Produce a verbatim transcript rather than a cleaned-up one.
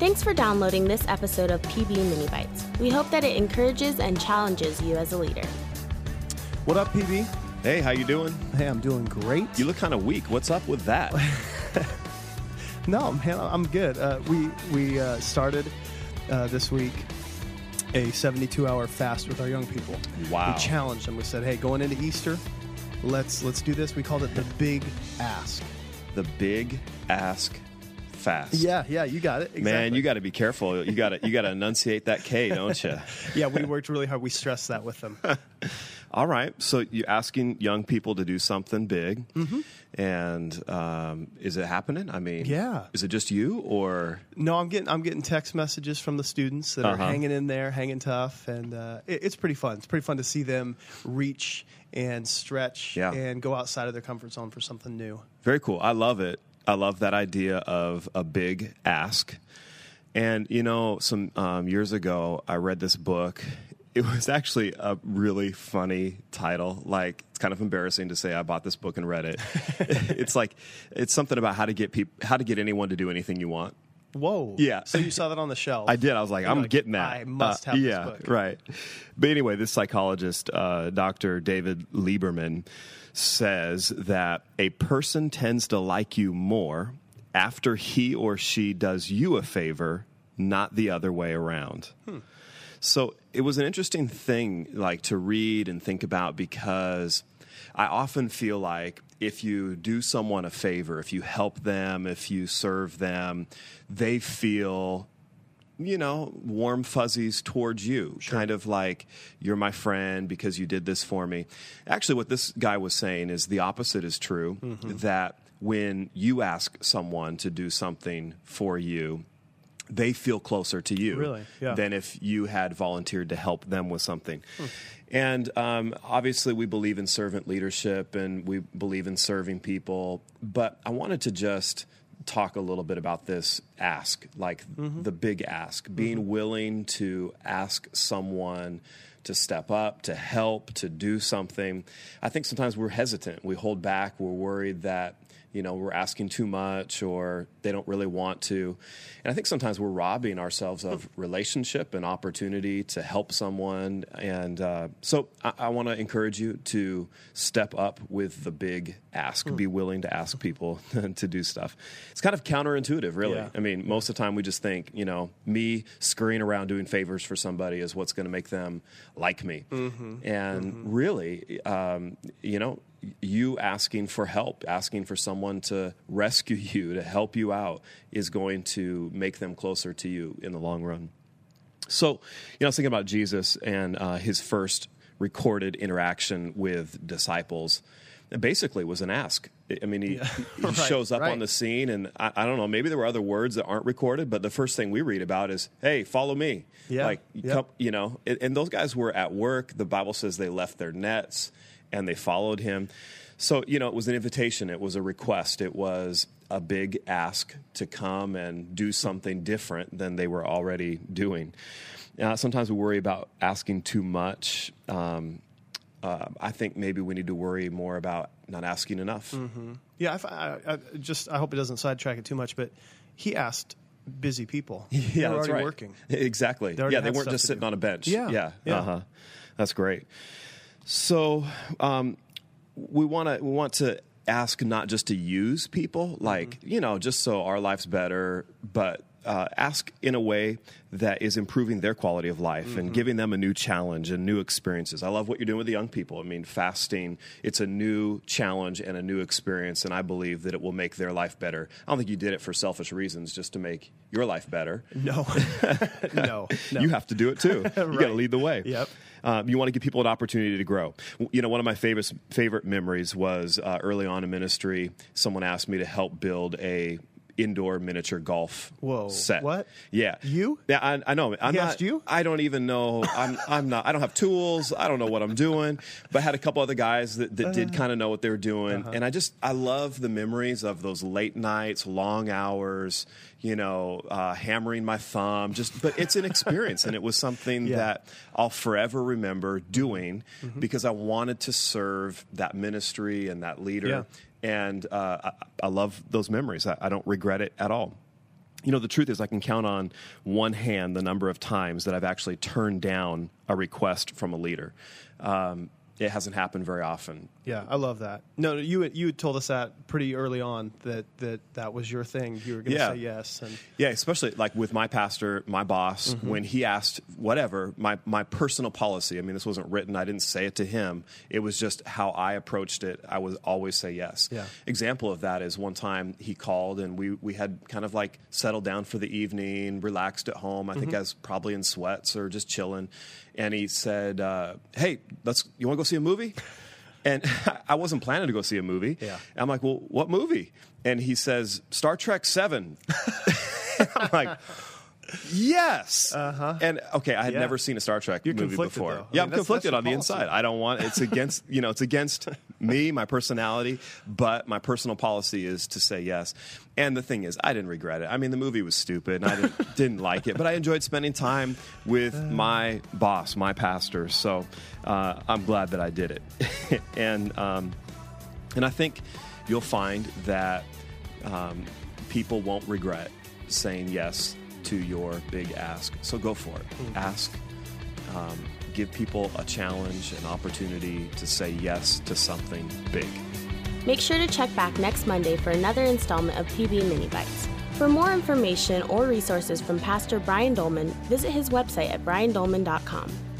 Thanks for downloading this episode of P B Mini Bites. We hope that it encourages and challenges you as a leader. What up, P B? Hey, how you doing? Hey, I'm doing great. You look kind of weak. What's up with that? No, man, I'm good. Uh, we we uh, started uh, this week a seventy-two hour fast with our young people. Wow. We challenged them. We said, hey, going into Easter, let's let's do this. We called it the Big Ask. The Big Ask Fast. Yeah, yeah, you got it. Exactly. Man, you got to be careful. You got to you got to enunciate that K, don't you? Yeah, we worked really hard. We stressed that with them. All right. So you're asking young people to do something big. Mm-hmm. And um, is it happening? I mean, yeah. Is it just you or? No, I'm getting I'm getting text messages from the students that Uh-huh. are hanging in there, hanging tough, and uh, it, it's pretty fun. It's pretty fun to see them reach and stretch Yeah. and go outside of their comfort zone for something new. Very cool. I love it. I love that idea of a big ask. And, you know, some um, years ago, I read this book. It was actually a really funny title. Like, it's kind of embarrassing to say I bought this book and read it. It's like, it's something about how to get people, how to get anyone to do anything you want. Whoa. Yeah. So you saw that on the shelf. I did. I was like, You're I'm like, getting that. I must Uh, have yeah, this book. right. But anyway, this psychologist, uh, Doctor David Lieberman, says that a person tends to like you more after he or she does you a favor, not the other way around. Hmm. So it was an interesting thing, like, to read and think about, because I often feel like if you do someone a favor, if you help them, if you serve them, they feel, you know, warm fuzzies towards you, sure. Kind of like, you're my friend because you did this for me. Actually, what this guy was saying is the opposite is true, mm-hmm. that when you ask someone to do something for you, they feel closer to you really? Yeah. than if you had volunteered to help them with something. Hmm. And um, obviously we believe in servant leadership and we believe in serving people, but I wanted to just talk a little bit about this ask, like mm-hmm. the big ask, being mm-hmm. willing to ask someone to step up, to help, to do something. I think sometimes we're hesitant. We hold back. We're worried that, you know, we're asking too much or they don't really want to. And I think sometimes we're robbing ourselves of relationship and opportunity to help someone. And uh, so I, I want to encourage you to step up with the big ask, mm. be willing to ask people to do stuff. It's kind of counterintuitive, really. Yeah. I mean, most of the time we just think, you know, me scurrying around doing favors for somebody is what's going to make them like me. Mm-hmm. And mm-hmm. really, um, you know, you asking for help, asking for someone to rescue you, to help you out, is going to make them closer to you in the long run. So, you know, I was thinking about Jesus and uh, his first recorded interaction with disciples. It basically was an ask. I mean, he, yeah. he right, shows up right. on the scene, and I, I don't know, maybe there were other words that aren't recorded, but the first thing we read about is, hey, follow me. Yeah. Like, yep. come, you know, and, and those guys were at work. The Bible says they left their nets and they followed him. So, you know, it was an invitation. It was a request. It was a big ask to come and do something different than they were already doing. Uh, sometimes we worry about asking too much. Um, uh, I think maybe we need to worry more about not asking enough. Mm-hmm. Yeah, I, I, I just I hope it doesn't sidetrack it too much, but he asked busy people. Yeah, they were that's already right. working. Exactly. They yeah, they had weren't stuff just to sitting do. on a bench. Yeah, Yeah. yeah. Uh-huh. That's great. So um, we want to we want to ask not just to use people, like, mm-hmm. you know, just so our life's better, but uh, ask in a way that is improving their quality of life mm-hmm. and giving them a new challenge and new experiences. I love what you're doing with the young people. I mean, fasting, it's a new challenge and a new experience, and I believe that it will make their life better. I don't think you did it for selfish reasons, just to make your life better. No. no, no. You have to do it too. You right. got to lead the way. Yep. Um, you want to give people an opportunity to grow. You know, one of my favorite favorite memories was uh, early on in ministry. Someone asked me to help build a indoor miniature golf Whoa, set. What? Yeah. You? Yeah, I, I know. I'm he not, asked you? I don't even know. I'm, I'm not. I don't have tools. I don't know what I'm doing. But I had a couple other guys that, that uh, did kind of know what they were doing. Uh-huh. And I just, I love the memories of those late nights, long hours, you know, uh, hammering my thumb. Just, but it's an experience. And it was something yeah. that I'll forever remember doing mm-hmm. because I wanted to serve that ministry and that leader. Yeah. And uh, I, I love those memories. I, I don't regret it at all. you know, the truth is I can count on one hand the number of times that I've actually turned down a request from a leader. Um, it hasn't happened very often. Yeah, I love that. No, you you had told us that pretty early on, that that, that was your thing. You were going to yeah. say yes. And yeah, especially like with my pastor, my boss, mm-hmm. when he asked whatever, my, my personal policy, I mean, this wasn't written, I didn't say it to him. It was just how I approached it. I would always say yes. Yeah. Example of that is one time he called and we, we had kind of like settled down for the evening, relaxed at home. I mm-hmm. think I was probably in sweats or just chilling. And he said, uh, hey, let's, you want to go see a movie? And I wasn't planning to go see a movie. Yeah. I'm like, well, what movie? And he says, Star Trek seven. I'm like, yes. Uh-huh. And okay, I had yeah. never seen a Star Trek You're movie before. Though. Yeah, I mean, I'm conflicted that's on the policy. inside. I don't want, it's against, you know, it's against me, my personality, but my personal policy is to say yes. And the thing is, I didn't regret it. I mean, the movie was stupid and I didn't, didn't like it, but I enjoyed spending time with my boss, my pastor. So uh, I'm glad that I did it. and, um, and I think you'll find that um, people won't regret saying yes to your big ask. So go for it. Mm-hmm. Ask. Um, give people a challenge, an opportunity to say yes to something big. Make sure to check back next Monday for another installment of P B Mini Bites. For more information or resources from Pastor Brian Dolman, visit his website at brian dolman dot com.